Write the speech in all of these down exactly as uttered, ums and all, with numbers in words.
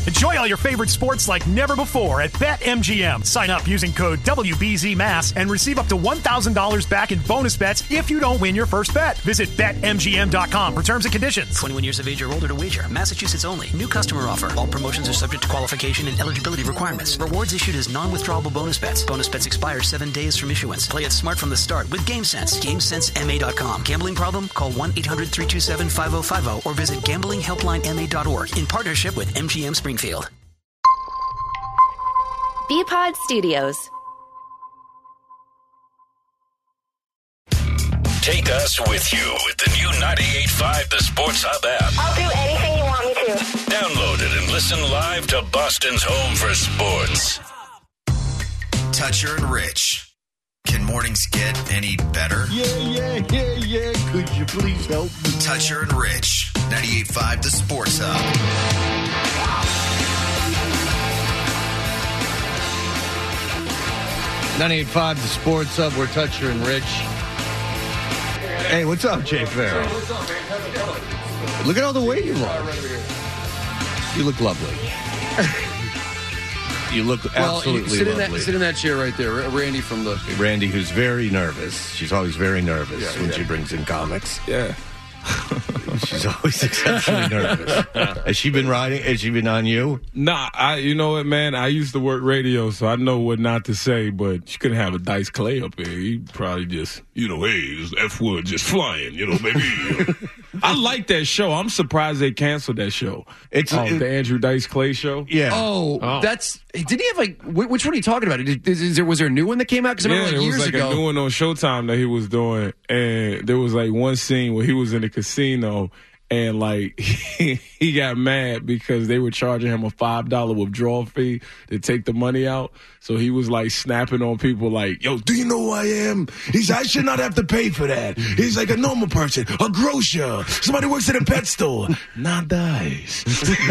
Enjoy all your favorite sports like never before at BetMGM. Sign up using code W B Z M A S and receive up to one thousand dollars back in bonus bets if you don't win your first bet. Visit Bet M G M dot com for terms and conditions. twenty-one years of age or older to wager. Massachusetts only. New customer offer. All promotions are subject to qualification and eligibility requirements. Rewards issued as non-withdrawable bonus bets. Bonus bets expire seven days from issuance. Play it smart from the start with GameSense. GameSense M A dot com. Gambling problem? Call one eight hundred three two seven five zero five zero or visit gambling helpline M A dot org in partnership with M G M Springfield. B-Pod Studios. Take us with you with the new ninety-eight point five The Sports Hub app. I'll do anything you want me to. Download it and listen live to Boston's home for sports. Toucher and Rich. Can mornings get any better? Yeah, yeah, yeah, yeah. Could you please help me? Toucher and Rich. ninety-eight point five The Sports Hub. ninety-eight point five The Sports Hub. We're Toucher and Rich. Hey, what's up, Jay Farrell? What's up, man? How's it going? Look at all the weight you lost. You look lovely. You look well, absolutely sit in lovely. That, sit in that chair right there. Randy from the... Randy, who's very nervous. She's always very nervous Yeah, when yeah. she brings in comics. Yeah. She's always exceptionally nervous. Has she been riding? Has she been on you? Nah, I. You know what, man? I used to work radio, so I know what not to say. But she couldn't have a Dice Clay up here. He'd probably just, you know, hey, this F word just flying. You know, maybe. You know. I like that show. I'm surprised they canceled that show. It's oh, it, the Andrew Dice Clay show. Yeah. Oh, Oh. that's... Did he have, like... wh- Which one are you talking about? Did, is, is there, was there a new one that came out? Because I Yeah, remember, there like, was years like ago... a new one on Showtime that he was doing, and there was like one scene where he was in a casino, and like he, he got mad because they were charging him a five dollar withdrawal fee to take the money out. So he was like snapping on people like, yo, do you know who I am? He's I should not have to pay for that. He's like a normal person, a grocer, somebody works at a pet store. Not Dice.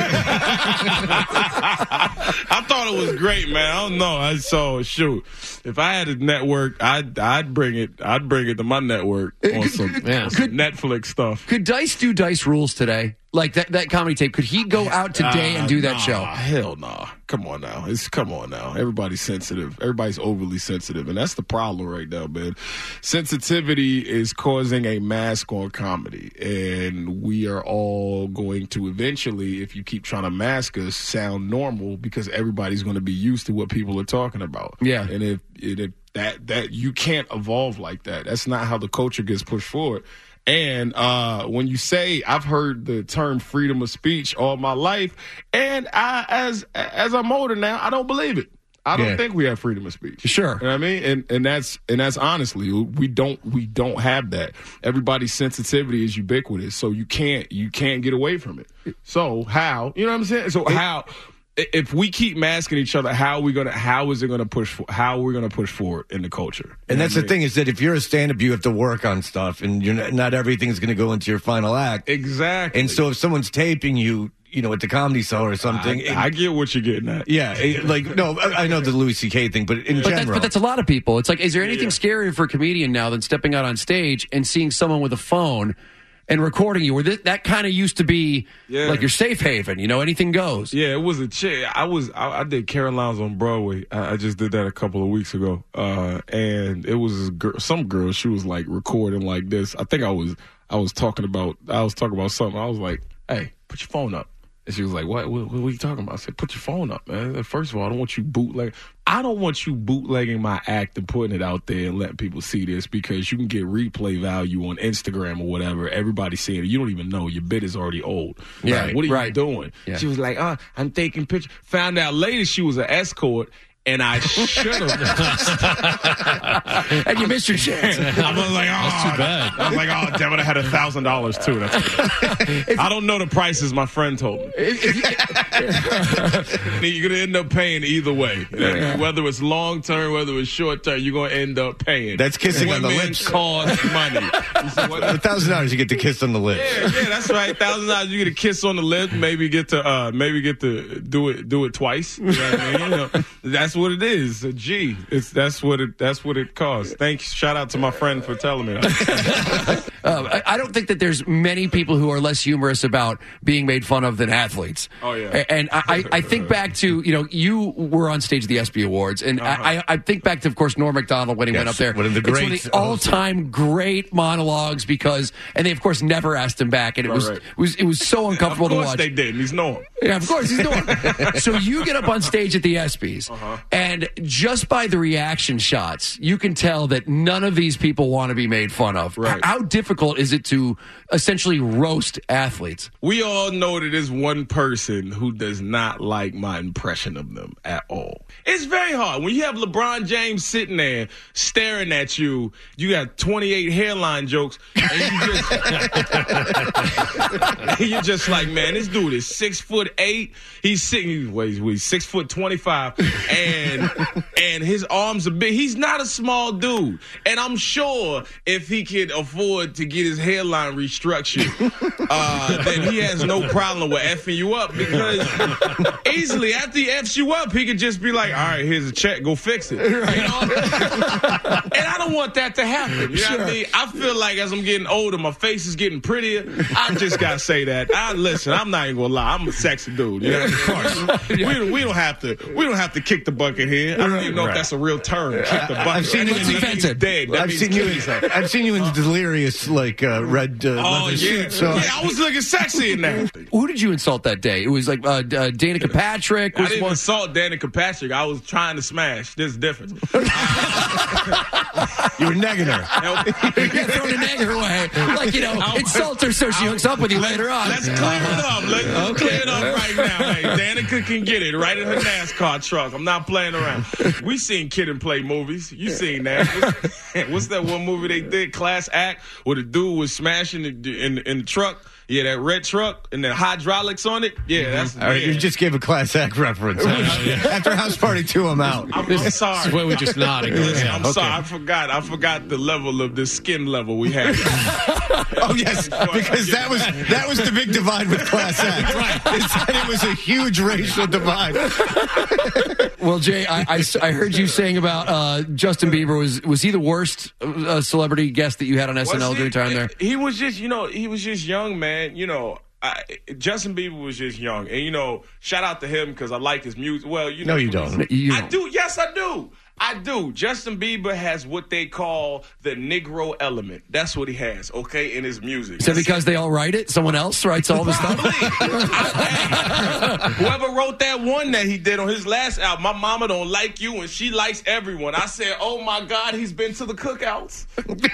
I thought it was great, man. I don't know. I so shoot. If I had a network, I'd I'd bring it. I'd bring it to my network on some, Yeah. on some Netflix stuff. Could Dice do Dice Rules today? Like that, that comedy tape. Could he go out today Uh, and do that nah, show? Hell no. Nah. Come on now. It's come on now. Everybody's sensitive. Everybody's overly sensitive. And that's the problem right now, man. Sensitivity is causing a mask on comedy. And we are all going to eventually, if you keep trying to mask us, sound normal because everybody's going to be used to what people are talking about. Yeah. And if, and if that, that you can't evolve like that. That's not how the culture gets pushed forward. And uh, when you say, I've heard the term freedom of speech all my life, and I, as as I'm older now, I don't believe it. I don't Yeah. think we have freedom of speech. Sure. You know what I mean? And and that's and that's honestly, we don't we don't have that. Everybody's sensitivity is ubiquitous, so you can't you can't get away from it. So how? You know what I'm saying? So how? If we keep masking each other, how are we gonna? How is it gonna push? For, how are we gonna push forward in the culture? You And know that's what I the mean? thing is that if you're a stand-up, you have to work on stuff, and you're not, not everything's going to go into your final act. Exactly. And so if someone's taping you, you know, at the Comedy Cellar or something, I, I get what you're getting at. yeah, it- like no, I I know the Louis C K thing, but in But that's, general, but that's a lot of people. It's like, is there anything Yeah. scarier for a comedian now than stepping out on stage and seeing someone with a phone and recording you? Where th- that kind of used to be Yeah. like your safe haven. You know, anything goes. Yeah, it was a chick. I was I, I did Caroline's on Broadway. I, I just did that a couple of weeks ago, uh, and it was a girl, some girl. She was like recording like this. I think I was I was talking about I was talking about something. I was like, "Hey, put your phone up." And she was like, what, what, what are you talking about? I said, put your phone up, man. First of all, I don't want you bootleg. I don't want you bootlegging my act and putting it out there and letting people see this because you can get replay value on Instagram or whatever. Everybody's seeing it. You don't even know. Your bit is already old. Yeah, Like, what are right. you doing? Yeah. She was like, oh, I'm taking pictures. Found out later she was an escort. And I should have. And you missed your chance. I was like, oh, That's too bad. I was like, oh, damn it, I had a thousand dollars too. That's I don't know the prices. My friend told me. You're gonna end up paying either way. Yeah. Whether it's long term, whether it's short term, you're gonna end up paying. That's kissing on the Women lips. cost money. A thousand dollars, you get the kiss on the lips. Yeah, yeah, that's right. Thousand dollars, you get a kiss on the lip. Maybe get to, uh, maybe get to do it, do it twice. You know what I mean? You know, that's That's what it is. A G. It's that's what it that's what it costs. Thanks. Shout out to my friend for telling me that. uh, I, I don't think that there's many people who are less humorous about being made fun of than athletes. Oh yeah. And I, I think back to, you know, you were on stage at the ESPY Awards, and uh-huh. I, I think back to, of course, Norm Macdonald when he yes, went up there. One of the it's great, one of the all-time great monologues because, and they of course never asked him back, and it right, was right. it was it was so uncomfortable to watch. to watch. They did. He's Norm. Yeah, of course he's Norm. So you get up on stage at the ESPYs, uh-huh. and just by the reaction shots, you can tell that none of these people want to be made fun of. Right. How difficult is it to essentially roast athletes? We all know that there's one person who does not like my impression of them at all. It's very hard. When you have LeBron James sitting there staring at you, you got twenty-eight hairline jokes, and you just, you're just like, man, this dude is six foot eight. He's sitting, he's, he's, he's six foot twenty-five, and and his arms are big. He's not a small dude. And I'm sure if he could afford to get his hairline restructured, uh, then he has no problem with effing you up, because easily after he F's you up, he could just be like, all right, here's a check, go fix it. You know? And I don't want that to happen. You know sure. what I mean? I feel like as I'm getting older, my face is getting prettier. I just got to say that. I Listen, I'm not even going to lie. I'm a sexy dude. You know? Of course. yeah. we, we, don't have to, we don't have to kick the bucket here. I don't even know right. if that's a real term, kick the bucket. I've seen you in defensive. Dead. That I've seen you in, I've seen you in delirious, like, uh, red uh, oh, leather yeah. suit. So. Yeah, I was looking sexy in that. Who did you insult that day? It was like uh, uh, Danica Patrick. Was I didn't one... insult Danica Patrick. I was trying to smash. There's a difference. You were negging her. You're throwing a neg her away. Like, you know, insult her so she hooks up with you later on. Let's clear it up. Let's okay. clear it up right now. Hey, Danica can get it right in her NASCAR truck. I'm not playing around. We seen Kid and Play movies. You seen that. What's, what's that one movie they did, Class Act, where the dude was smashing in, in, in the truck? Yeah, that red truck and the hydraulics on it. Yeah, that's. All right, yeah. you just gave a Class Act reference. After House Party two, I'm out. I'm, I'm sorry. This is where we just nodding. Yeah, I'm okay. sorry. I forgot. I forgot the level of the skin level we had. Oh yes, because that was that was the big divide with Class Act. Right, it was a huge racial divide. Well, Jay, I, I, I heard you saying about uh, Justin Bieber. Was was he the worst uh, celebrity guest that you had on S N L during time there? He was just, you know, he was just young, man. You know, I, Justin Bieber was just young, and you know, shout out to him because I like his music. Well, you know, no, you don't. You I don't. do. Yes, I do. I do. Justin Bieber has what they call the Negro element. That's what he has, okay, in his music. Is that because they all write it? Someone else writes all the stuff? Whoever wrote that one that he did on his last album, My Mama Don't Like You and She Likes Everyone. I said, oh, my God, he's been to the cookouts.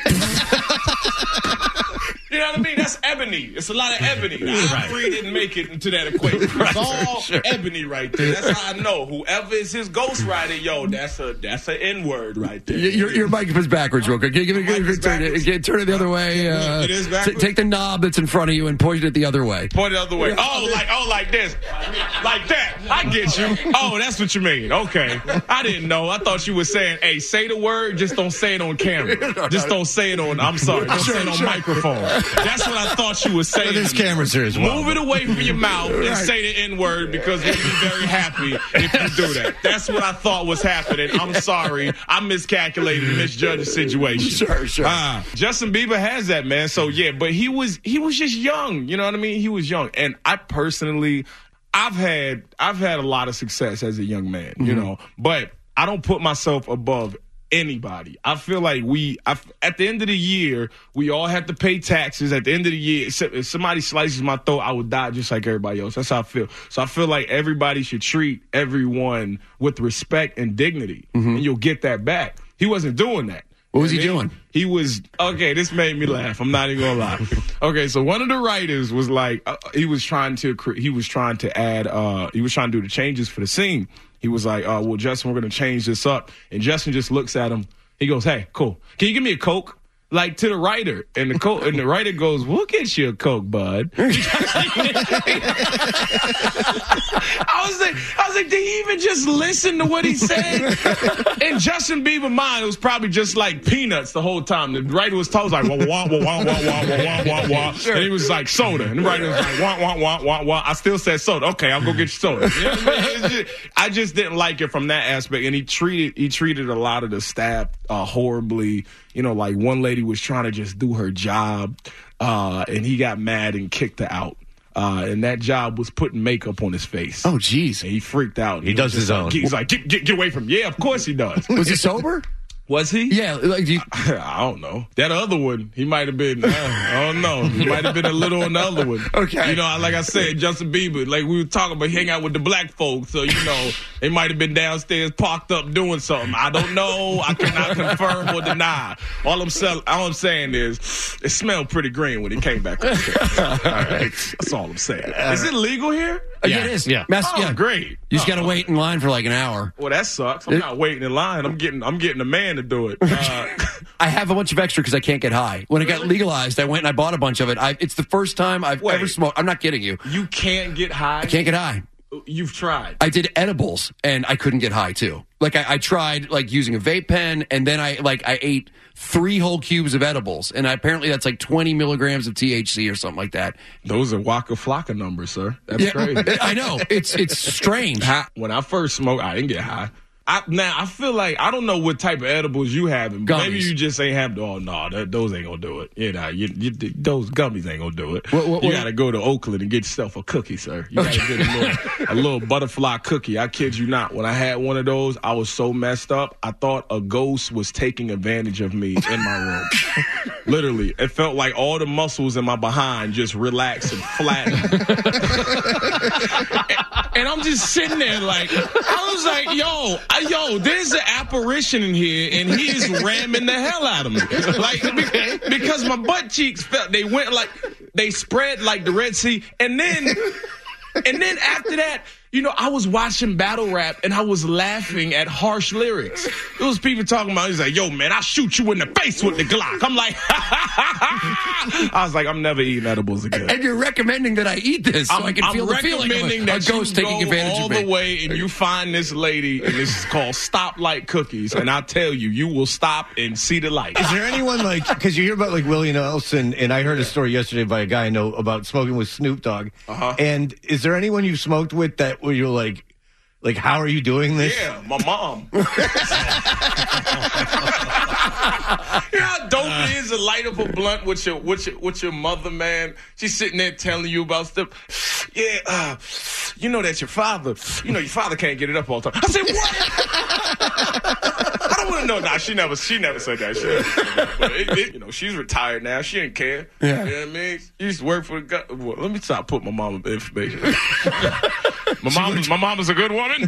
You know what I mean? That's ebony. It's a lot of ebony. I really didn't make it into that equation. It's all sure. ebony right there. That's how I know. Whoever is his ghostwriter, yo, that's a that's an N-word right there. Your, your mic is backwards real quick. Give it, give it, turn, it, turn it the other way. Uh, it is backwards? T- take the knob that's in front of you and point it the other way. Point it the other way. Oh, like oh, like this. Like that. I get you. Oh, that's what you mean. Okay. I didn't know. I thought you were saying, hey, say the word, just don't say it on camera. Just don't say it on, I'm sorry, don't sure, say it on sure. microphone. That's what I thought you were saying. But there's cameras here as well. Move it away from your mouth and Right. say the N-word because we'll be very happy if you do that. That's what I thought was happening. I'm sorry. I miscalculated, misjudged the situation. Sure, sure. Uh, Justin Bieber has that, man. So, yeah, but he was he was just young. You know what I mean? He was young. And I personally, I've had I've had a lot of success as a young man, you mm-hmm. know, but I don't put myself above anybody. I feel like we, I, at the end of the year, we all have to pay taxes. At the end of the year, if somebody slices my throat, I would die just like everybody else. That's how I feel. So I feel like everybody should treat everyone with respect and dignity, mm-hmm. and you'll get that back. He wasn't doing that. What was he I mean, doing? He was, okay, this made me laugh. I'm not even gonna lie. Okay, so one of the writers was like, uh, he was trying to, he was trying to add, uh, he was trying to do the changes for the scene. He was like, uh, well, Justin, we're going to change this up. And Justin just looks at him. He goes, hey, cool. Can you give me a Coke? Like to the writer. And the co- and the writer goes, we'll get you a Coke, bud. I was like, I was like, did he even just listen to what he said? In Justin Bieber's mind, it was probably just like peanuts the whole time. The writer was told, like, wah, wah, wah, wah, wah, wah, wah, wah, wah. Sure. And he was like, soda. And the writer was like, wah, wah, wah, wah, wah. I still said soda. Okay, I'll go get you soda. You know what I mean? It's just, I just didn't like it from that aspect. And he treated he treated a lot of the staff uh, horribly. You know, like one lady was trying to just do her job, uh, and he got mad and kicked her out. Uh, and that job was putting makeup on his face. Oh, geez. And he freaked out. He does his like, own. He's like, get, get, get away from me. Yeah, of course he does. Was he sober? Was he? Yeah. Like, do you... I don't know. That other one, he might have been, uh, I don't know. He might have been a little on the other one. Okay. You know, like I said, Justin Bieber, like we were talking about, hang out with the black folks. So, you know, they might have been downstairs parked up doing something. I don't know. I cannot confirm or deny. All I'm, sell- all I'm saying is it smelled pretty green when he came back. All right. That's all I'm saying. Uh, is it legal here? Uh, yeah, it is. Yeah. Mass- Oh, yeah. great. You just got to Oh. wait in line for like an hour. Well, that sucks. I'm not waiting in line. I'm getting, I'm getting a man to do it. Uh, I have a bunch of extra because I can't get high. When it got legalized, I went and I bought a bunch of it. I, it's the first time I've Wait. ever smoked. I'm not kidding you. you can't get high. I can't get high. You've tried. I did edibles and I couldn't get high too. Like I, I tried like using a vape pen and then I like I ate three whole cubes of edibles and I, apparently that's like twenty milligrams of T H C or something like that. Those are Waka Flocka numbers, sir. That's Yeah, crazy. I know it's it's strange. High, when I first smoked, I didn't get high. I, now I feel like I don't know what type of edibles you having. But maybe Gummies. you just ain't have. Oh no, that, those ain't gonna do it. You know, you, you, those gummies ain't gonna do it. What- what- you what- gotta go to Oakland and get yourself a cookie, sir. You gotta get a little, a little butterfly cookie. I kid you not. When I had one of those, I was so messed up. I thought a ghost was taking advantage of me in my room. Literally, it felt like all the muscles in my behind just relaxed and flattened. And I'm just sitting there like, I was like, yo, I, yo, there's an apparition in here, and he is ramming the hell out of me. Like, be- because my butt cheeks felt, they went like, they spread like the Red Sea. And then, and then after that, you know, I was watching battle rap, and I was laughing at harsh lyrics. It was people talking about, he's like, yo, man, I'll shoot you in the face with the Glock. I'm like, I was like, I'm never eating edibles again. And you're recommending that I eat this so I'm, I can I'm feel the feeling of recommending a, a that ghost you taking go advantage all of me. the way and you find this lady, and this is called Stoplight Cookies, and I tell you, you will stop and see the light. Is there anyone like, because you hear about like Willie Nelson, and I heard a story yesterday by a guy I know about smoking with Snoop Dogg. Uh-huh. And is there anyone you smoked with that where you're like, like, how are you doing this? Yeah, my mom. You know how dope it is to light up a blunt with your with your with your mother, man. She's sitting there telling you about stuff. Yeah, uh, you know that your father. You know your father can't get it up all the time. I said what? I don't want to know. Nah, she never. She never said that shit. But it, it, you know, she's retired now. She didn't care. Yeah. You know what I mean? She used to work for the government. Well, let me stop putting my mama information. My mom, my mom is a good woman.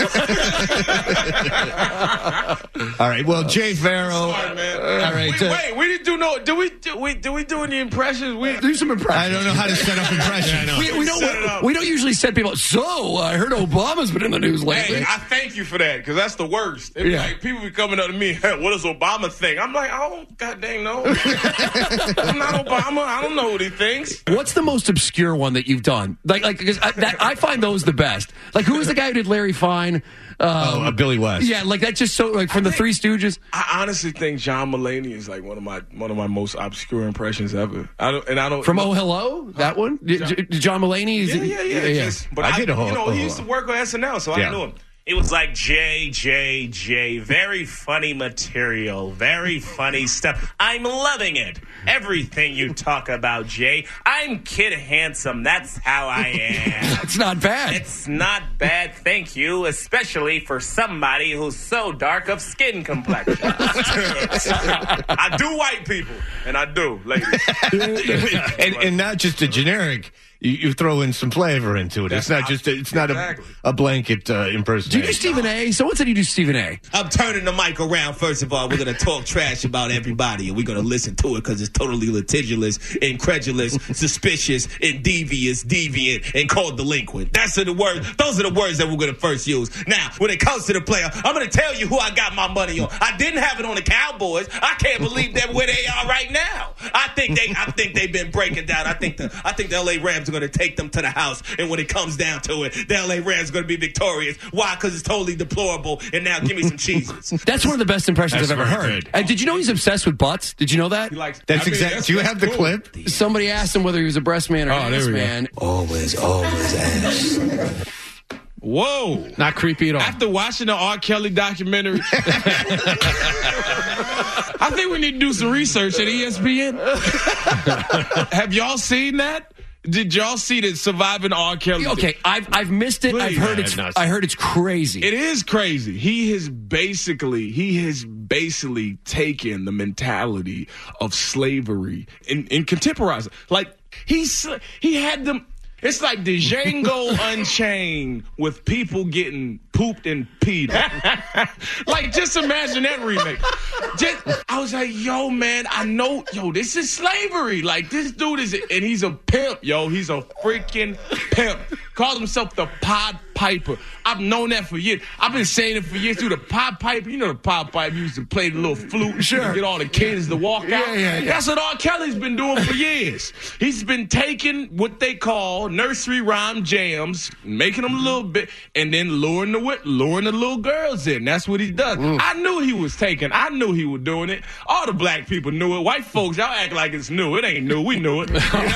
All right. Well, Jay Farrell. Sorry, man. All right. Wait, uh, wait, we didn't do no. Do we? Do we? Do we do any impressions? We Do some impressions. I don't know how to set up impressions. We, we Set it don't. up. We don't usually set people. So I heard Obama's been in the news lately. Hey, I thank you for that because that's the worst. It be Yeah. like people be coming up to me. Hey, what does Obama think? I'm like, I don't goddamn know. I'm not Obama. I don't know what he thinks. What's the most obscure one that you've done? Like, like, because I, that, I find those the best. Like, who was the guy who did Larry Fine? Um, Oh, uh, Billy West. Yeah, like that's just so like from the Three Stooges. I honestly think John Mulaney is like one of my one of my most obscure impressions ever. I don't, and I don't From Oh Hello, that one. Did, did John Mulaney? Is Yeah, it- yeah, yeah. Just- but I I, did a whole- You know, oh, he used to work on S N L, so Yeah. I knew him. It was like J, J, J. Very funny material. Very funny stuff. I'm loving it. Everything you talk about, Jay. I'm Kid Handsome. That's how I am. It's not bad. It's not bad, thank you, especially for somebody who's so dark of skin complexion. I do white people, and I do, ladies. and, and not just a generic. You, you throw in some flavor into it. It's not just. A, it's not a, Exactly. a blanket uh, do you impersonation. do Stephen A? Someone said you do Stephen A. I'm turning the mic around. First of all, we're going to talk trash about everybody, and we're going to listen to it because it's totally litigious, incredulous, suspicious, and devious, deviant, and called delinquent. That's the words. Those are the words that we're going to first use. Now, when it comes to the player, I'm going to tell you who I got my money on. I didn't have it on the Cowboys. I can't believe they're where they are right now. I think they. I think they've been breaking down. I think the. I think the L A Rams Rams are going to take them to the house. And when it comes down to it, the L A Rams are going to be victorious. Why? Because it's totally deplorable. And now give me some cheeses. That's one of the best impressions That's I've ever very heard. good. And did you know he's obsessed with butts? Did you know that? He likes, That's I mean, exactly. Do you have the cool. clip? Somebody asked him whether he was a breast man or Oh, an there ass we go. man. Always, always ass. Whoa. Not creepy at all. After watching the R. Kelly documentary, I think we need to do some research at E S P N. Have y'all seen that? Did y'all see that Surviving R. Kelly? Okay, I've I've missed it. I've Please. heard I it's have not I seen heard it's crazy. It is crazy. He has basically he has basically taken the mentality of slavery and, and contemporized it. Like he's he had them. It's like the Django Unchained with people getting pooped and peed on. Like, just imagine that remake. Just, I was like, yo, man, I know, yo, this is slavery. Like, this dude is, and he's a pimp, yo. He's a freaking pimp. Calls himself the Pied Piper. I've known that for years. I've been saying it for years, too. The Pied Piper, you know the Pied Piper used to play the little flute. Sure. Get all the kids to walk out. Yeah, yeah, yeah. That's what R. Kelly's been doing for years. He's been taking what they call nursery rhyme jams, making them a little bit, and then luring the luring the little girls in. That's what he does. Mm. I knew he was taking. I knew he was doing it. All the black people knew it. White folks, y'all act like it's new. It ain't new. We knew it.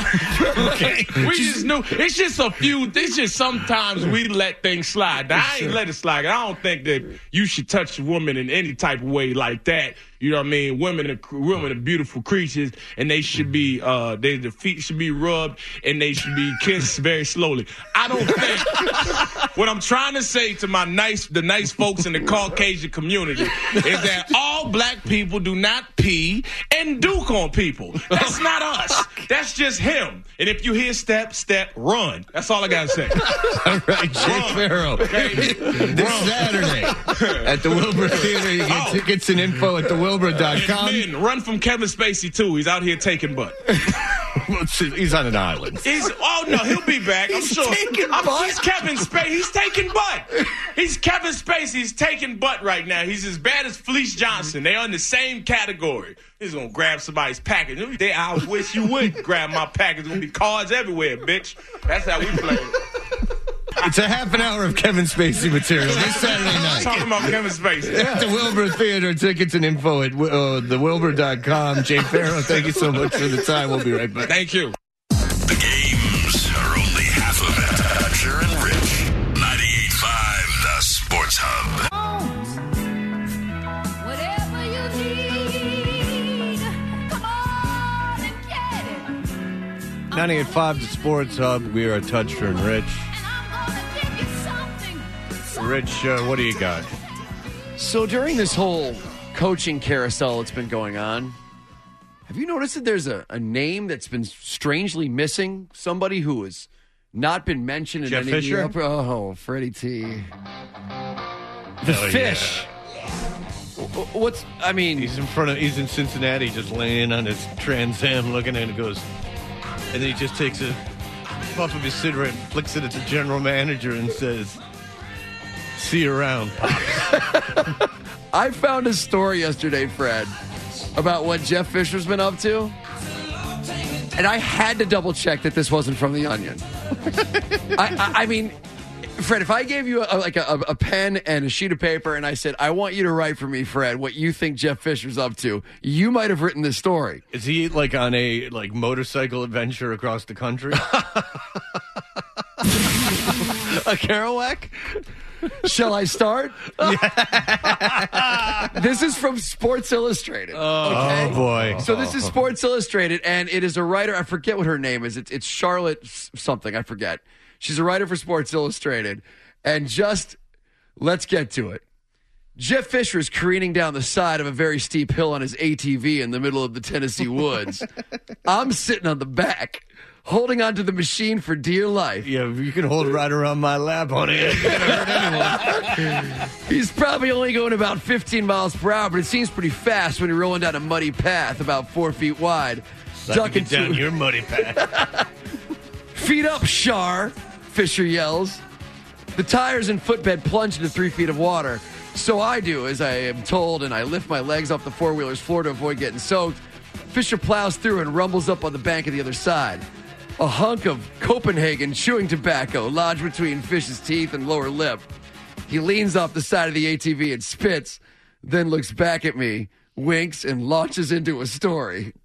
Okay. We just knew. It's just a few. It's just sometimes we let things slide. Now, I ain't let it slide. I don't think that you should touch a woman in any type of way like that. You know what I mean? Women are women are beautiful creatures, and they should be uh, they the feet should be rubbed, and they should be kissed very slowly. I don't think what I'm trying to say to my nice the nice folks in the Caucasian community is that all black people do not pee and duke on people. That's not us. That's just him. And if you hear step, step, run. That's all I gotta say. All right, Jake Farrell. Okay? This Run. Saturday at the Wilbur Theater. You get Oh. tickets and info at the wilbur dot com. Men, run from Kevin Spacey too. He's out here taking butt. He's on an island. He's oh no, he'll be back. I'm He's sure. taking I'm, butt? He's Kevin Spacey. He's taking butt. He's Kevin Spacey. He's taking butt right now. He's as bad as Felice Johnson. They're in the same category. He's gonna grab somebody's package. They, I wish you would grab my package. There's gonna be cards everywhere, bitch. That's how we play. It's a half an hour of Kevin Spacey material this Saturday night. Talking about Kevin Spacey. At the Wilbur Theater, tickets and info at uh, the wilbur dot com. Jay Farrell, thank you so much for the time. We'll be right back. Thank you. The games are only half of it. Toucher and Rich. ninety-eight point five, the Sports Hub. Whatever you need, come on and get it. ninety-eight point five, the Sports Hub. We are Toucher and Rich. Rich, uh, what do you got? So during this whole coaching carousel that's been going on, have you noticed that there's a, a name that's been strangely missing? Somebody who has not been mentioned in Jeff any Fisher? of the upper, oh, Freddie T. The Hell fish. W- What's, I mean... He's in front of, he's in Cincinnati just laying on his Trans Am looking at it and goes, and then he just takes a puff of his cigarette and flicks it at the general manager and says, see you around, Pops. I found a story yesterday, Fred, about what Jeff Fisher's been up to. And I had to double check that this wasn't from The Onion. I, I, I mean, Fred, if I gave you a, like a, a pen and a sheet of paper and I said, I want you to write for me, Fred, what you think Jeff Fisher's up to, you might have written this story. Is he like on a like motorcycle adventure across the country? A Kerouac? Shall I start? This is from Sports Illustrated. Oh, okay? oh, boy. So this is Sports Illustrated, and it is a writer. I forget what her name is. It's, it's Charlotte something. I forget. She's a writer for Sports Illustrated. And just, let's get to it. Jeff Fisher is careening down the side of a very steep hill on his A T V in the middle of the Tennessee woods. I'm sitting on the back, holding onto the machine for dear life. Yeah, you can hold it right around my lap, honey. It ain't gonna hurt anyone. He's probably only going about fifteen miles per hour, but it seems pretty fast when you're rolling down a muddy path about four feet wide. Let me get down your muddy path. Feet up, Shar, Fisher yells. The tires and footbed plunge into three feet of water. So I do, as I am told, and I lift my legs off the four-wheeler's floor to avoid getting soaked. Fisher plows through and rumbles up on the bank of the other side. A hunk of Copenhagen chewing tobacco lodged between Fish's teeth and lower lip. He leans off the side of the A T V and spits, then looks back at me, winks, and launches into a story.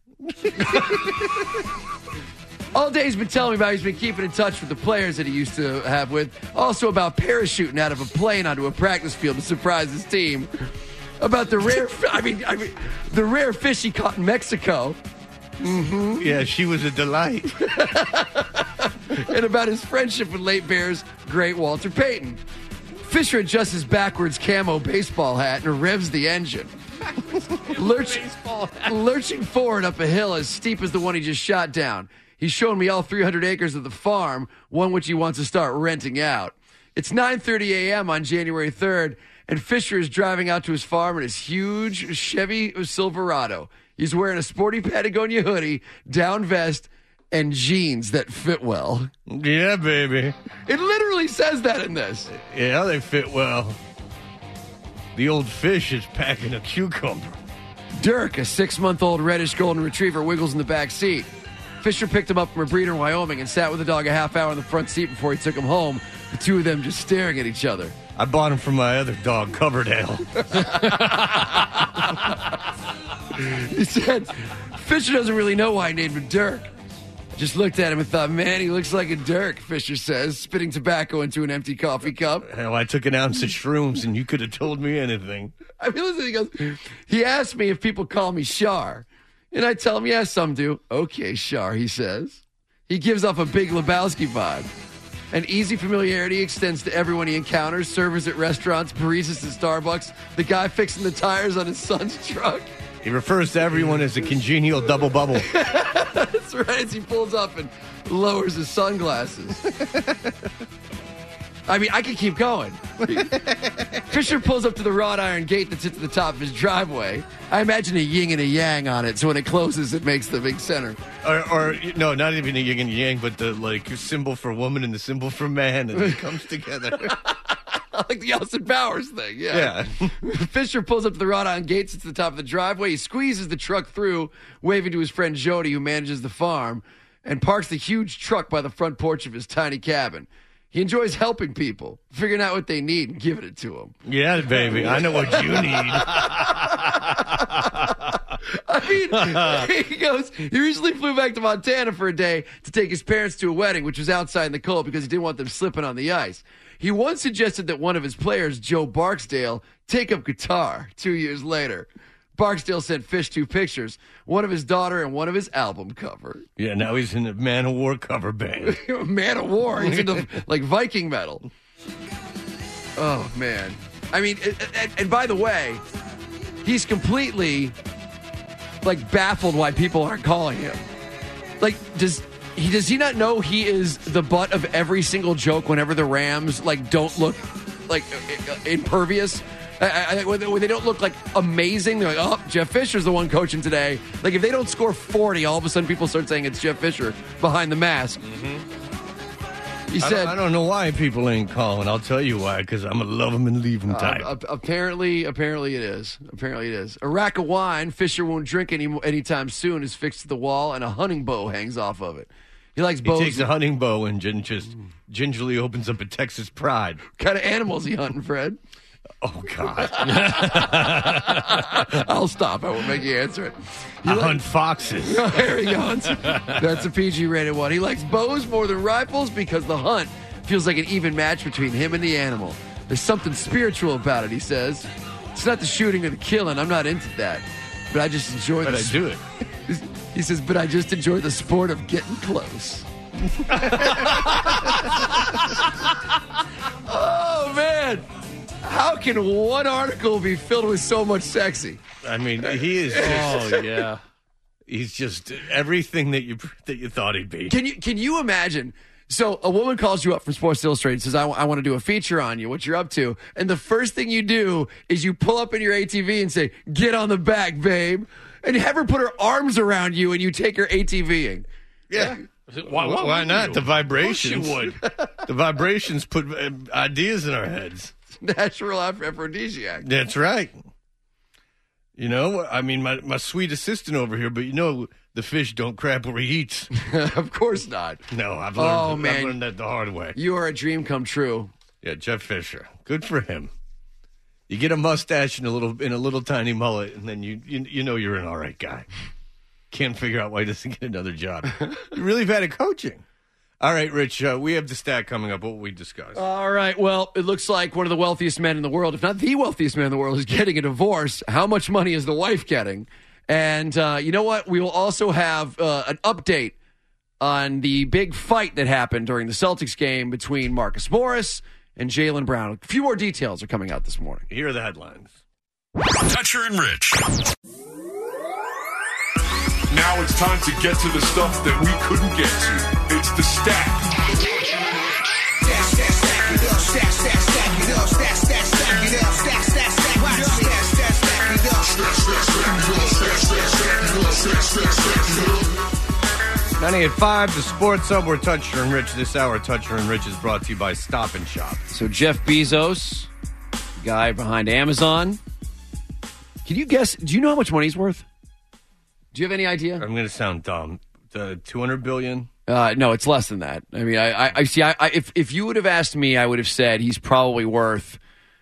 All day he's been telling me about he's been keeping in touch with the players that he used to have with. Also about parachuting out of a plane onto a practice field to surprise his team. About the rare, I mean, I mean, the rare fish he caught in Mexico. Mm-hmm. Yeah, she was a delight. And about his friendship with late Bears great Walter Payton. Fisher adjusts his backwards camo baseball hat and revs the engine. Lurch, lurching forward up a hill as steep as the one he just shot down. He's shown me all three hundred acres of the farm, one which he wants to start renting out. It's nine thirty a.m. on January third, and Fisher is driving out to his farm in his huge Chevy Silverado. He's wearing a sporty Patagonia hoodie, down vest, and jeans that fit well. Yeah, baby. It literally says that in this. Yeah, they fit well. The old fish is packing a cucumber. Dirk, a six-month-old reddish golden retriever, wiggles in the back seat. Fisher picked him up from a breeder in Wyoming and sat with the dog a half hour in the front seat before he took him home, the two of them just staring at each other. I bought him from my other dog, Coverdale. He said, Fisher doesn't really know why I named him Dirk. I just looked at him and thought, man, he looks like a Dirk, Fisher says, spitting tobacco into an empty coffee cup. Hell, I took an ounce of shrooms and you could have told me anything. I mean, listen, he goes, he asked me if people call me Shar. And I tell him, yeah, some do. Okay, Shar, he says. He gives off a Big Lebowski vibe. An easy familiarity extends to everyone he encounters, servers at restaurants, baristas at Starbucks, the guy fixing the tires on his son's truck. He refers to everyone as a congenial double bubble. That's right, as he pulls up and lowers his sunglasses. I mean, I could keep going. Fisher pulls up to the wrought iron gate that sits at the top of his driveway. I imagine a yin and a yang on it, so when it closes, it makes the big center. Or, or no, not even a yin and yang, but the like symbol for woman and the symbol for man, and it comes together. Like the Austin Powers thing, yeah. yeah. Fisher pulls up to the wrought iron gate, sits at the top of the driveway. He squeezes the truck through, waving to his friend Jody, who manages the farm, and parks the huge truck by the front porch of his tiny cabin. He enjoys helping people, figuring out what they need and giving it to them. Yeah, baby. I know what you need. I mean, he goes, he recently flew back to Montana for a day to take his parents to a wedding, which was outside in the cold because he didn't want them slipping on the ice. He once suggested that one of his players, Joe Barksdale, take up guitar two years later. Barksdale sent Fish two pictures, one of his daughter and one of his album cover. Yeah, now he's in a Man of War cover band. Man of War. He's into, like, Viking metal. Oh, man. I mean, and, and by the way, he's completely, like, baffled why people aren't calling him. Like, does he does he not know he is the butt of every single joke whenever the Rams, like, don't look, like, impervious? I, I, when they don't look like amazing, they're like, oh, Jeff Fisher's the one coaching today. Like, if they don't score forty, all of a sudden people start saying it's Jeff Fisher behind the mask. Mm-hmm. He I said, don't, I don't know why people ain't calling. I'll tell you why, because I'm a love them and leave them type. Uh, apparently, apparently it is. Apparently it is. A rack of wine Fisher won't drink any anytime soon is fixed to the wall, and a hunting bow hangs off of it. He likes bows. He takes a hunting bow and just gingerly opens up a Texas Pride. What kind of animals he hunting, Fred? Oh, God. I'll stop. I won't make you answer it. I like, hunt foxes. Oh, there he goes. That's a P G-rated one. He likes bows more than rifles because the hunt feels like an even match between him and the animal. There's something spiritual about it, he says. It's not the shooting or the killing. I'm not into that. But I just enjoy but the... But I do it. He says, but I just enjoy the sport of getting close. Oh, man. How can one article be filled with so much sexy? I mean, he is. Oh yeah, he's just everything that you that you thought he'd be. Can you can you imagine? So a woman calls you up from Sports Illustrated and says, I, w- I want to do a feature on you, what you're up to. And the first thing you do is you pull up in your A T V and say, get on the back, babe. And have her put her arms around you and you take her ATVing. Yeah. yeah. Why, why, why not? You? The vibrations. Of course you would. The vibrations put uh, ideas in our heads. Natural aphrodisiac. That's right. You know, I mean, my, my sweet assistant over here, but you know, the fish don't crap where he eats. Of course not. No, I've learned, Oh, I've man. learned that the hard way. You are a dream come true. Yeah, Jeff Fisher. Good for him. You get a mustache and a little and a little tiny mullet, and then you you, you know you're an all right guy. Can't figure out why he doesn't get another job. You're really bad at coaching. All right, Rich, uh, we have the stat coming up. What will we discuss? All right. Well, it looks like one of the wealthiest men in the world, if not the wealthiest man in the world, is getting a divorce. How much money is the wife getting? And uh, you know what? We will also have uh, an update on the big fight that happened during the Celtics game between Marcus Morris and Jaylen Brown. A few more details are coming out this morning. Here are the headlines. Toucher and Rich. Now it's time to get to the stuff that we couldn't get to. It's the stack. ninety-eight point five, the Sports Hub. We're Toucher and Rich. This hour, Toucher and Rich is brought to you by Stop and Shop. So Jeff Bezos, guy behind Amazon. Can you guess? Do you know how much money he's worth? Do you have any idea? I'm going to sound dumb. Uh, two hundred billion Uh, no, it's less than that. I mean, I, I, I see. I, I, if if you would have asked me, I would have said he's probably worth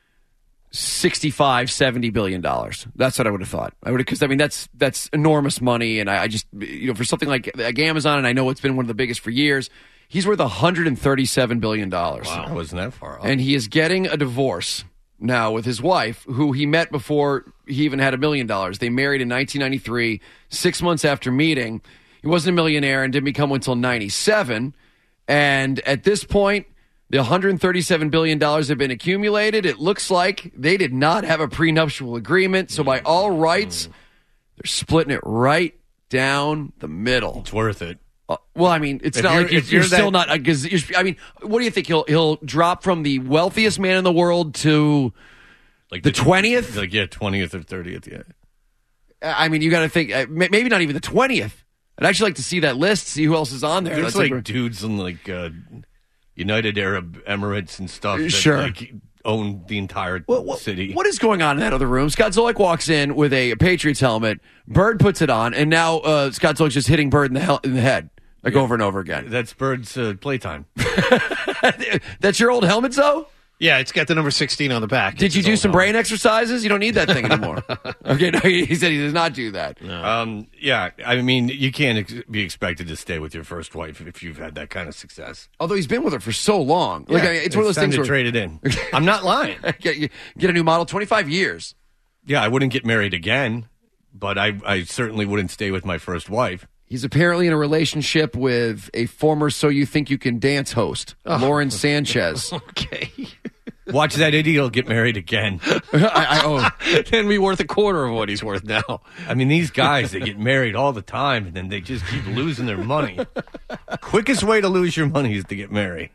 sixty-five, seventy billion dollars. That's what I would have thought. I would because I mean that's that's enormous money, and I, I just you know for something like like Amazon, and I know it's been one of the biggest for years. He's worth one hundred thirty-seven billion dollars. Wow, wasn't that far off? And he is getting a divorce now with his wife, who he met before he even had a million dollars. They married in nineteen ninety-three. Six months after meeting, he wasn't a millionaire and didn't become one until ninety-seven. And at this point, the one hundred thirty-seven billion dollars have been accumulated. It looks like they did not have a prenuptial agreement. So by all rights, they're splitting it right down the middle. It's worth it. Uh, well, I mean, it's If not you're- like you're, if you're you're still that- not. A, gaz- you're, I mean, what do you think? He'll he'll drop from the wealthiest man in the world to Like the twentieth? Like, yeah, twentieth or thirtieth, yeah. I mean, you got to think. Uh, may- maybe not even the twentieth. I'd actually like to see that list, see who else is on there. There's That's like like- dudes in like uh, United Arab Emirates and stuff that Sure. like, own the entire city. What is going on in that other room? Scott Zolak walks in with a Patriots helmet. Bird puts it on, and now uh, Scott Zolak's just hitting Bird in the, hel- in the head like over and over again. That's Bird's uh, playtime. That's your old helmet, though? Yeah, it's got the number sixteen on the back. Did you do some brain exercises? You don't need that thing anymore. Okay, no, he said he does not do that. Um, yeah, I mean, you can't ex- be expected to stay with your first wife if you've had that kind of success. Although he's been with her for so long. Like, Yeah, I mean, it's, one of those time things to where trade it in. I'm not lying. get, get a new model, twenty-five years. Yeah, I wouldn't get married again, but I, I certainly wouldn't stay with my first wife. He's apparently in a relationship with a former So You Think You Can Dance host, Lauren Sanchez. Okay. Watch that idiot he'll get married again. I, I, oh. Then be worth a quarter of what he's worth now. I mean, these guys, they get married all the time, and then they just keep losing their money. Quickest way to lose your money is to get married.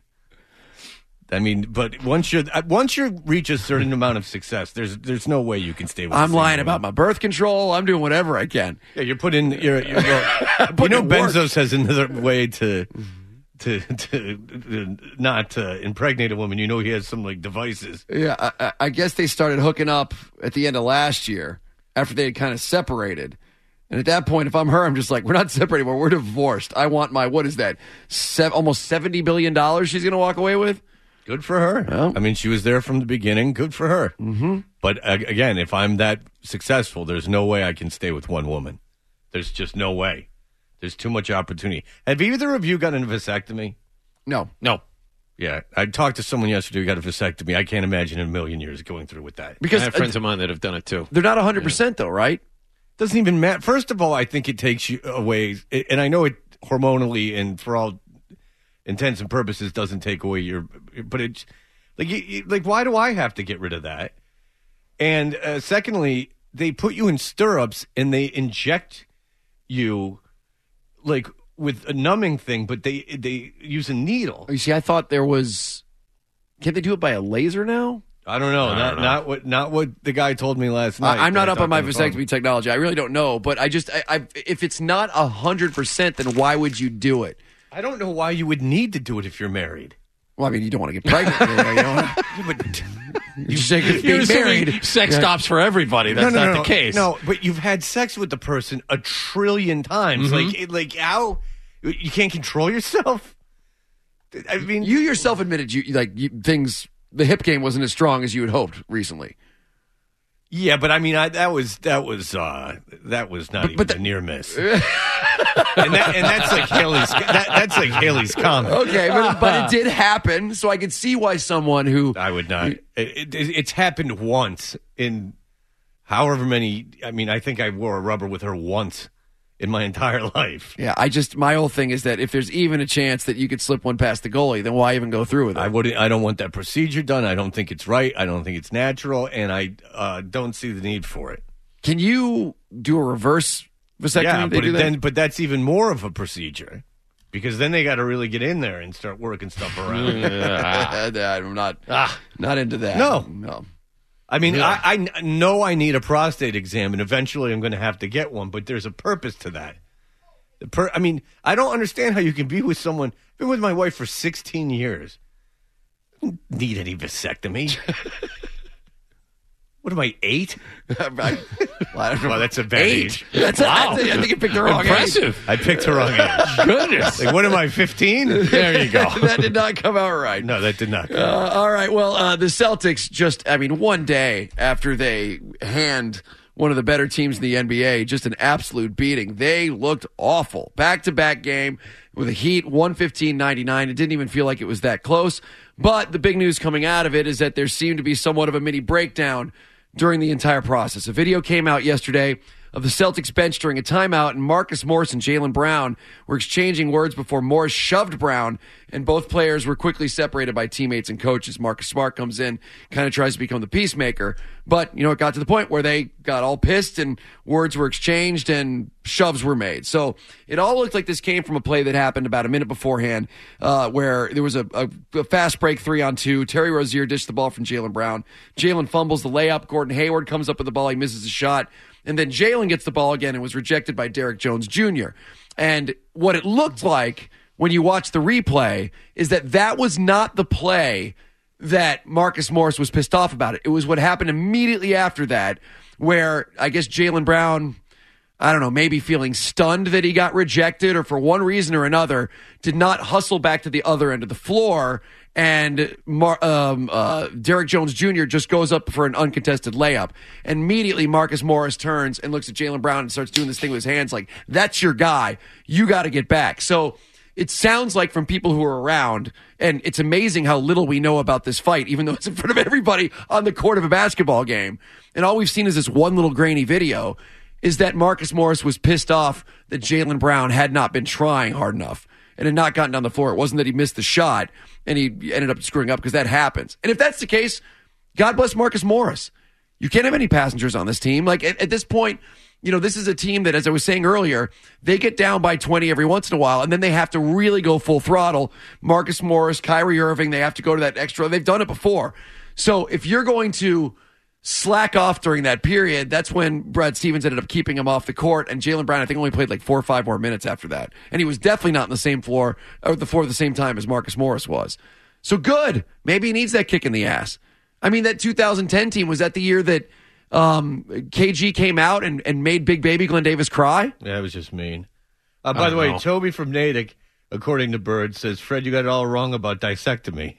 I mean, but once you're once you reach a certain amount of success, there's there's no way you can stay with. the I'm same lying woman. about my birth control. I'm doing whatever I can. Yeah, you're putting. You're, you're well, you know, in work. Bezos has another way to to to, to not uh, impregnate a woman. You know, he has some like devices. Yeah, I- I, I guess they started hooking up at the end of last year after they had kind of separated. And at that point, if I'm her, I'm just like, we're not separated anymore. We're divorced. I want my, what is that, Sev- almost seventy billion dollars she's going to walk away with? Good for her. Well. I mean, she was there from the beginning. Good for her. Mm-hmm. But uh, again, if I'm that successful, there's no way I can stay with one woman. There's just no way. There's too much opportunity. Have either of you gotten a vasectomy? No. No. Yeah, I talked to someone yesterday who got a vasectomy. I can't imagine in a million years going through with that. Because I have friends of mine that have done it too. They're not one hundred percent though, right? Doesn't even matter. First of all, I think it takes you away, and I know it hormonally and for all intents and purposes doesn't take away your, but it's like, you, you, like why do I have to get rid of that? And uh, secondly, they put you in stirrups and they inject you like with a numbing thing, but they they use a needle. You see, I thought there was, can't they do it by a laser now? I don't know. I not don't know. not what not what the guy told me last night. I, I'm not that I up on talked my on the phone. vasectomy technology. I really don't know, but I just, I, I, if it's not one hundred percent, then why would you do it? I don't know why you would need to do it if you're married. Well, I mean, you don't want to get pregnant. you know, you don't wanna, but you say You're being assuming married. sex Yeah. stops for everybody. That's no, no, not no, the case. No, but you've had sex with the person a trillion times. Mhm. Like, it- like how you can't control yourself. I mean, You yourself admitted you like you, things. The hip game wasn't as strong as you had hoped recently. yeah, but I mean, I, that was that was uh, that was not But- even but a near miss. and, that, and that's like Haley's. That, that's like Haley's comment. Okay, but, but it did happen, so I could see why someone who I would not. It, it, it's happened once in however many. I mean, I think I wore a rubber with her once in my entire life. Yeah, I just my whole thing is that if there's even a chance that you could slip one past the goalie, then why even go through with it? I wouldn't. I don't want that procedure done. I don't think it's right. I don't think it's natural, and I uh, don't see the need for it. Can you do a reverse vasectomy? Yeah, They but do it that? then, but that's even more of a procedure because then they got to really get in there and start working stuff around. I'm not not into that. No. no. I mean, Yeah. I, I know I need a prostate exam, and eventually I'm going to have to get one. But there's a purpose to that. The per- I mean, I don't understand how you can be with someone. I've been with my wife for sixteen years. I don't need any vasectomy. What am I, eight? I, well, I don't know. Well, that's a bad Eight? age. That's a- I think- I think you picked the wrong age. Impressive. I picked the wrong age. Goodness. Like, what am I, fifteen? There you go. that did not come out right. No, that did not. Come Uh, out. all right. Well, uh, the Celtics just, I mean, one day after they hand one of the better teams in the N B A just an absolute beating, they looked awful. Back-to-back game with a Heat, one fifteen ninety-nine. It didn't even feel like it was that close. But the big news coming out of it is that there seemed to be somewhat of a mini breakdown during the entire process. A video came out yesterday of the Celtics bench during a timeout, and Marcus Morris and Jaylen Brown were exchanging words before Morris shoved Brown, and both players were quickly separated by teammates and coaches. Marcus Smart comes in, kind of tries to become the peacemaker, but, you know, it got to the point where they got all pissed and words were exchanged and shoves were made. So it all looked like this came from a play that happened about a minute beforehand, uh, where there was a, a, a fast break three on two. Terry Rozier dished the ball from Jaylen Brown. Jaylen fumbles the layup. Gordon Hayward comes up with the ball. He misses a shot. And then Jaylen gets the ball again and was rejected by Derek Jones Junior And what it looked like when you watch the replay is that that was not the play that Marcus Morris was pissed off about. It, it was what happened immediately after that, where I guess Jaylen Brown, I don't know, maybe feeling stunned that he got rejected or for one reason or another, did not hustle back to the other end of the floor. And Mar- um, uh, Derek Jones Junior just goes up for an uncontested layup. And immediately Marcus Morris turns and looks at Jaylen Brown and starts doing this thing with his hands like, that's your guy. You got to get back. So it sounds like from people who are around, and it's amazing how little we know about this fight, even though it's in front of everybody on the court of a basketball game. And all we've seen is this one little grainy video, is that Marcus Morris was pissed off that Jaylen Brown had not been trying hard enough and had not gotten down the floor. It wasn't that he missed the shot and he ended up screwing up, because that happens. And if that's the case, God bless Marcus Morris. You can't have any passengers on this team. Like at, at this point, you know, this is a team that, as I was saying earlier, they get down by twenty every once in a while, and then they have to really go full throttle. Marcus Morris, Kyrie Irving, they have to go to that extra. They've done it before. So if you're going to slack off during that period, that's when Brad Stevens ended up keeping him off the court, and Jaylen Brown, I think, only played like four or five more minutes after that. And he was definitely not on the same floor, or the floor at the same time as Marcus Morris was. So good. Maybe he needs that kick in the ass. I mean, that two thousand ten team, was that the year that um, K G came out and, and made Big Baby Glenn Davis cry? Yeah, it was just mean. Uh, by the way, know. Toby from Natick, according to Bird, says, Fred, you got it all wrong about dissectomy.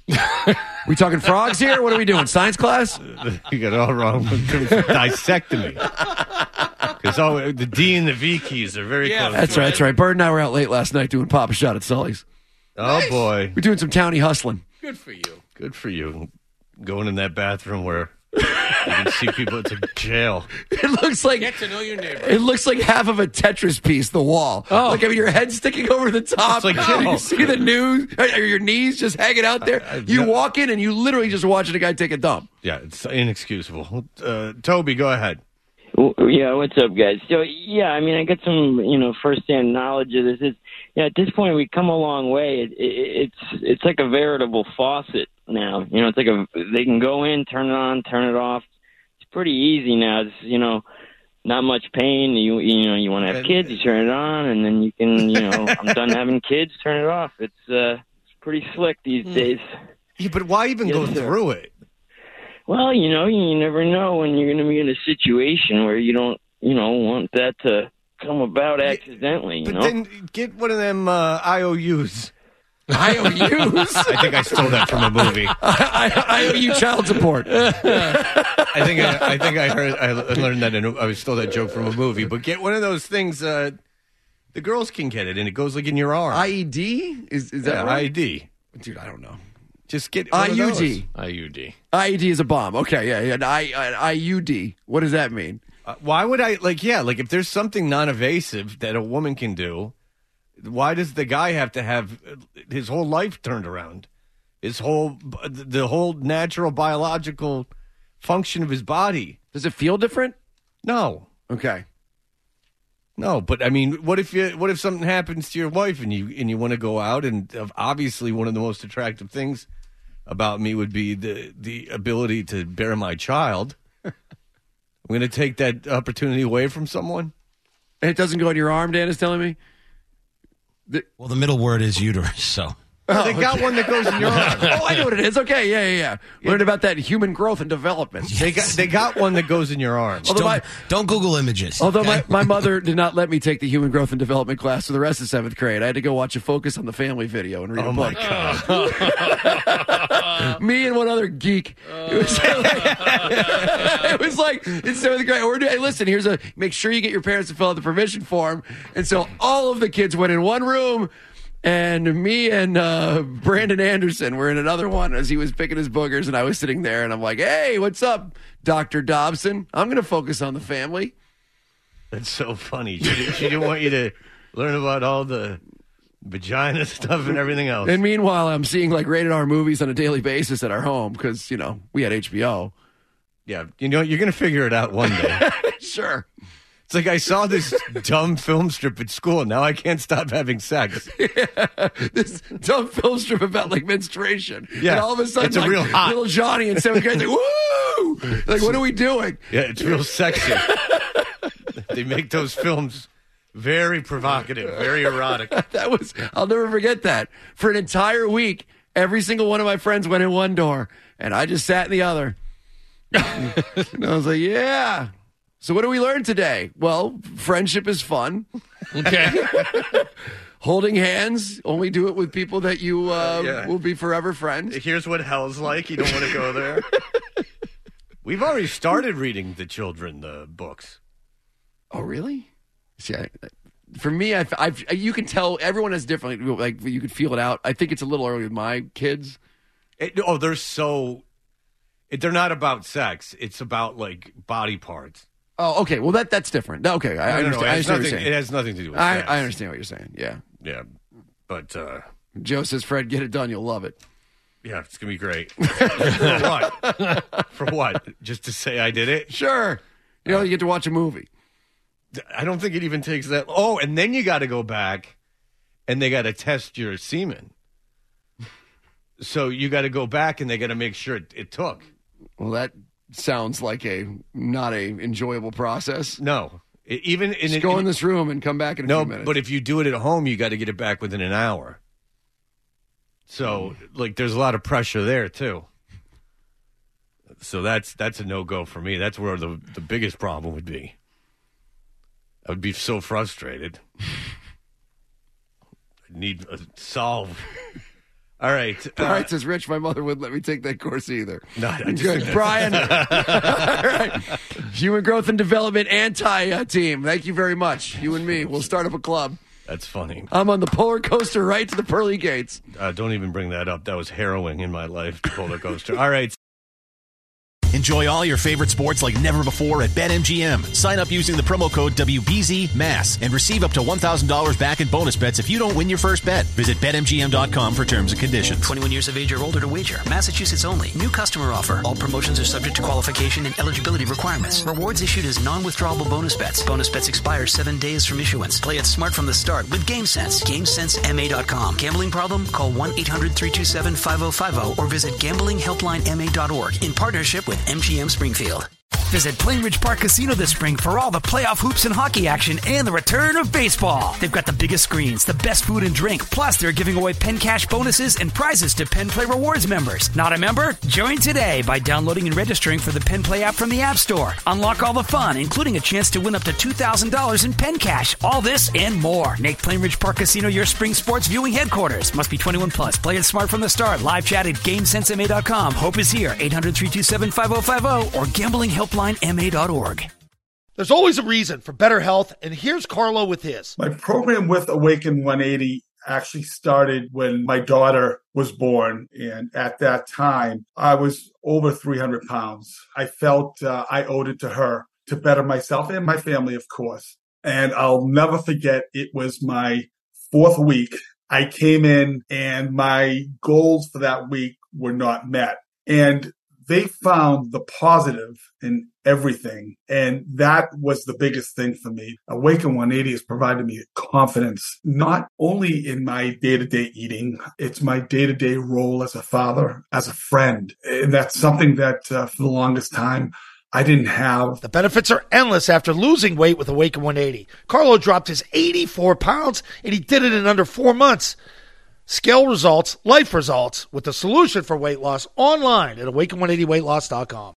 We talking frogs here? What are we doing? Science class? You got it all wrong with dissectomy. Because all the D and the V keys are very close. That's right, that's right. Bird and I were out late last night doing Papa Shot at Sully's. Oh, boy. We're doing some townie hustling. Good for you. Good for you. Going in that bathroom where you can see people. It's a jail. It looks like Get to know your neighbor. it looks like half of a Tetris piece, the wall. Oh. Like, I mean, your head sticking over the top. It's like, and oh. you see the news, or your knees just hanging out there. I- I've you never- walk in and you literally just watching a guy take a dump. Yeah, it's inexcusable. Uh, Toby, go ahead. Well, yeah, what's up, guys? So, yeah, I mean, I got some, you know, first-hand knowledge of this. It's, yeah, at this point, we've come a long way. It, it, it's it's like a veritable faucet now. You know, it's like a they can go in, turn it on, turn it off. It's pretty easy now. It's, you know, not much pain. You you know, you want to have kids, you turn it on, and then you can, you know, I'm done having kids, turn it off. It's uh, pretty slick these days. Yeah, but why even Yes, go sir. through it? Well, you know, you never know when you're going to be in a situation where you don't, you know, want that to come about accidentally, you But know? then get one of them uh, I O Us. I O Us? I think I stole that from a movie. I, I owe you child support. I think I, I think I heard I learned that in a, I stole that joke from a movie. But get one of those things. Uh, the girls can get it, and it goes like in your arm. I E D is is that yeah, right? I E D. Dude, I don't know. Just get one I of U those. D. I U D. I E D is a bomb. Okay, yeah, yeah. An I, an I U D. What does that mean? Uh, why would I like? Yeah, like if there's something non-evasive that a woman can do, why does the guy have to have his whole life turned around? His whole, the whole natural biological function of his body. Does it feel different? No. Okay. No, but I mean, what if you, what if something happens to your wife and you and you want to go out, and obviously one of the most attractive things about me would be the the ability to bear my child. I'm going to take that opportunity away from someone. And it doesn't go in your arm, Dan is telling me? Well, the middle word is uterus, so. Oh, they got one that goes in your arm. Oh, I know what it is. Okay, yeah, yeah, yeah. Learned about that in human growth and development. They got they got one that goes in your arm. Although don't, my- don't Google images. Although okay? my, my mother did not let me take the human growth and development class for the rest of seventh grade. I had to go watch a Focus on the Family video and read Oh a my book. God. Me and one other geek. It was like, it was like in seventh grade. We're doing, hey, listen, here's a, make sure you get your parents to fill out the permission form. And so all of the kids went in one room. And me and uh, Brandon Anderson were in another one as he was picking his boogers, and I was sitting there, and I'm like, hey, what's up, Doctor Dobson? I'm going to focus on the family. That's so funny. She, did, she didn't want you to learn about all the vagina stuff and everything else. And meanwhile, I'm seeing like rated R movies on a daily basis at our home because, you know, we had H B O. Yeah, you know, you're going to figure it out one day. Sure. It's like I saw this dumb film strip at school. Now I can't stop having sex. Yeah, this dumb film strip about like menstruation. Yeah, and all of a sudden, it's a like, real hot- little Johnny in seventh grade, like, woo! Like, what are we doing? Yeah, it's real sexy. They make those films very provocative, very erotic. That was, I'll never forget that. For an entire week, every single one of my friends went in one door, and I just sat in the other. And I was like, yeah. So what do we learn today? Well, friendship is fun. Okay. Holding hands, only do it with people that you uh, Yeah. will be forever friends. Here's what hell's like. You don't want to go there. We've already started reading the children the books. Oh, really? See, I, for me, I've, I've, you can tell everyone has different. Like you could feel it out. I think it's a little early with my kids. It, oh, they're so. It, they're not about sex. It's about like body parts. Oh, okay. Well, that that's different. Okay, I, I No, no, no, understand. it I has understand what nothing- you're saying. it has nothing to do with I, sex. I understand what you're saying. Yeah. Yeah, but uh, Joe says, "Fred, get it done. You'll love it." yeah, it's gonna be great. For what? For what? Just to say I did it? Sure. You know, you get to watch a movie. I don't think it even takes that. Oh, and then you got to go back, and they got to test your semen. So you got to go back, and they got to make sure it, it took. Well, that sounds like a not a enjoyable process. No, it, even in Just go in this room and come back in a no, few minutes. but if you do it at home, you got to get it back within an hour. So, like, there's a lot of pressure there too. So that's that's a no go for me. That's where the the biggest problem would be. I would be so frustrated. I need a solve. All right. Brian says, Rich, my mother wouldn't let me take that course either. No, I just Good. think that- Brian. All right. Human Growth and Development anti-team. Thank you very much. You and me. We'll start up a club. That's funny. I'm on the polar coaster right to the pearly gates. Uh, don't even bring that up. That was harrowing in my life, the roller coaster. All right. Enjoy all your favorite sports like never before at BetMGM. Sign up using the promo code W B Z M A S and receive up to one thousand dollars back in bonus bets if you don't win your first bet. Visit Bet M G M dot com for terms and conditions. twenty-one years of age or older to wager. Massachusetts only. New customer offer. All promotions are subject to qualification and eligibility requirements. Rewards issued as non-withdrawable bonus bets. Bonus bets expire seven days from issuance. Play it smart from the start with GameSense. GameSense M A dot com. Gambling problem? Call one eight hundred three two seven five oh five oh or visit gambling helpline M A dot org in partnership with M G M Springfield. Visit Plain Ridge Park Casino this spring for all the playoff hoops and hockey action and the return of baseball. They've got the biggest screens, the best food and drink, plus they're giving away Penn Cash bonuses and prizes to Penn Play Rewards members. Not a member? Join today by downloading and registering for the Penn Play app from the App Store. Unlock all the fun, including a chance to win up to two thousand dollars in Penn Cash. All this and more. Make Plain Ridge Park Casino your spring sports viewing headquarters. Must be twenty-one plus. Play it smart from the start. Live chat at GameSense M A dot com. Hope is here. eight hundred, three two seven, five oh five oh or gambling helpline M A dot org. There's always a reason for better health, and here's Carlo with his. My program with Awaken one eighty actually started when my daughter was born, and at that time, I was over three hundred pounds. I felt uh, I owed it to her to better myself and my family, of course. And I'll never forget, it was my fourth week. I came in, and my goals for that week were not met. And they found the positive in everything. And that was the biggest thing for me. Awaken one eighty has provided me confidence, not only in my day-to-day eating, it's my day-to-day role as a father, as a friend. And that's something that uh, for the longest time, I didn't have. The benefits are endless after losing weight with Awaken one eighty. Carlo dropped his eighty-four pounds, and he did it in under four months. Scale results, life results, with the solution for weight loss online at awaken one eighty weight loss dot com.